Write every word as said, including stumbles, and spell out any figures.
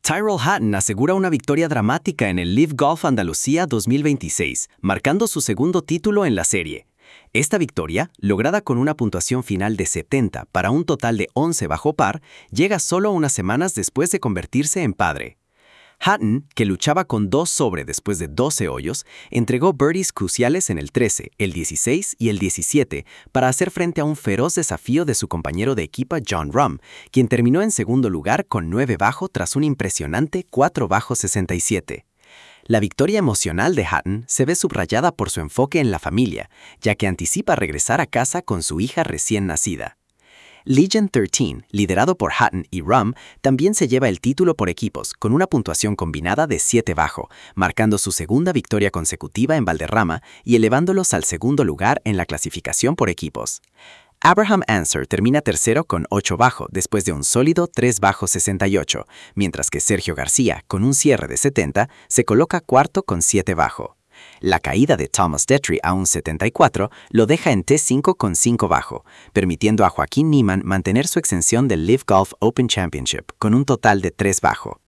Tyrrell Hatton asegura una victoria dramática en el Live Golf Andalucía dos mil veintiséis, marcando su segundo título en la serie. Esta victoria, lograda con una puntuación final de setenta para un total de once bajo par, llega solo unas semanas después de convertirse en padre. Hatton, que luchaba con dos sobre después de doce hoyos, entregó birdies cruciales en el trece, el dieciséis y el diecisiete para hacer frente a un feroz desafío de su compañero de equipo Jon Rahm, quien terminó en segundo lugar con nueve bajo tras un impresionante cuatro bajo sesenta y siete. La victoria emocional de Hatton se ve subrayada por su enfoque en la familia, ya que anticipa regresar a casa con su hija recién nacida. Legend trece, liderado por Hatton y Rahm, también se lleva el título por equipos, con una puntuación combinada de siete bajo, marcando su segunda victoria consecutiva en Valderrama y elevándolos al segundo lugar en la clasificación por equipos. Abraham Ancer termina tercero con ocho bajo después de un sólido tres bajo sesenta y ocho, mientras que Sergio García, con un cierre de setenta, se coloca cuarto con siete bajo. La caída de Thomas Detry a un setenta y cuatro lo deja en T cinco con cinco bajo, permitiendo a Joaquín Niemann mantener su exención del Live Golf Open Championship con un total de tres bajo.